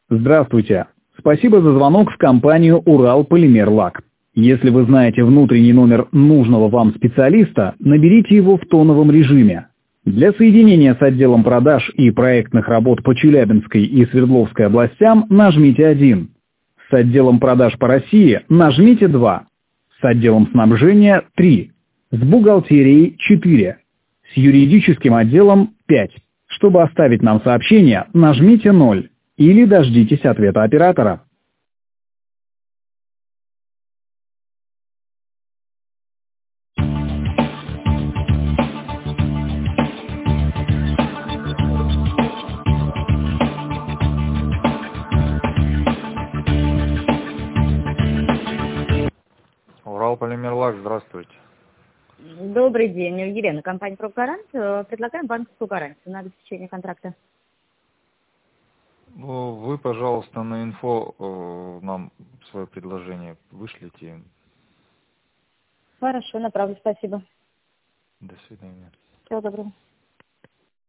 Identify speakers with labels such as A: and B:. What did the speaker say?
A: Здравствуйте. Спасибо за звонок в компанию «Уралполимерлак». Если вы знаете внутренний номер нужного вам специалиста, наберите его в тоновом режиме. Для соединения с отделом продаж и проектных работ по Челябинской и Свердловской областям нажмите 1. С отделом продаж по России нажмите 2. С отделом снабжения 3. С бухгалтерией 4. С юридическим отделом 5. Чтобы оставить нам сообщение, нажмите 0 или дождитесь ответа оператора.
B: Уралполимерлак, здравствуйте.
C: Добрый день, Елена, компания «Профгарант». Предлагаем банковскую гарантию на обеспечение контракта.
B: Ну, вы, пожалуйста, на инфо нам свое предложение вышлите.
C: Хорошо, направлю, спасибо.
B: До свидания.
C: Всего доброго.